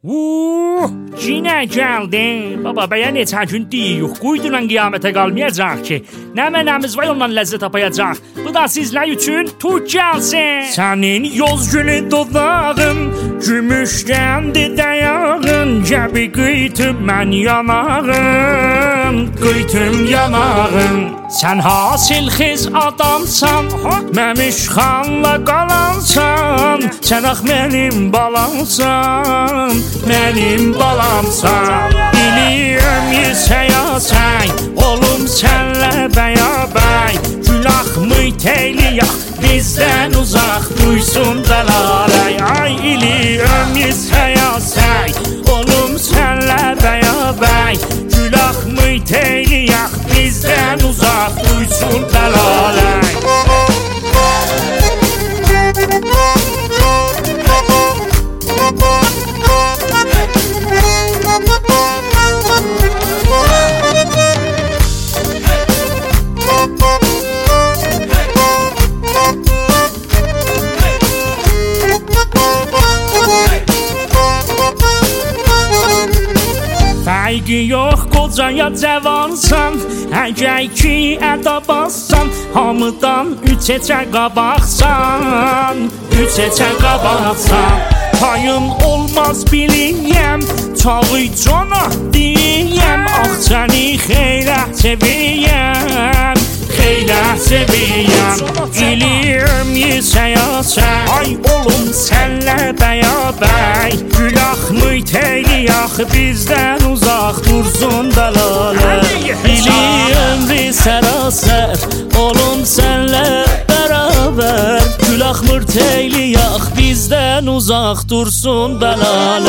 Yine geldi. Baba beyan et her gün deyik. Quydulan qiyamətə qalmayacaq ki. Nəmənəmiz var ondan ləzzət tapayacaq. Bu da sizlər üçün tut gəlsin. Sənin yoz gülü dodağın, gümüşdəndir dəyağın. Gəbi qıytım mən yanağın, qıytım yanağın. Sən hasil xiz adamsan, məmiş xanla qalansan. Sən ax mənim balamsan, mənim balamsan. Bilirəm yesəyəsən, olum sənlə bəyabəy. Gülah mütəyliyək, bizdən uzaq duysun dəlalay. Ay bilirəm yesəyəsən, olum sənlə bəyabəy. Gülah mütəyliyək, bizdən uzaq duysun dəlalay. Fərqi yox qocaya cavansan, əgər ki əda bassan, hamıdan üç heçə qabaqsan, üç heçə qabaqsan. Payın olmaz biliyəm, çağı cana deyəm, ax səni xeylə seviyəm, xeylə seviyəm. İliyəm yesəyəsən, ay olum sənlə bəyabəy. Gülah mütəyliyək, bizdən uzaq dursun dəlalə. İliyəm sərasər, olum sənlə bərabər. Gülah mütəyliyək, bizdən uzaq dursun dəlalə.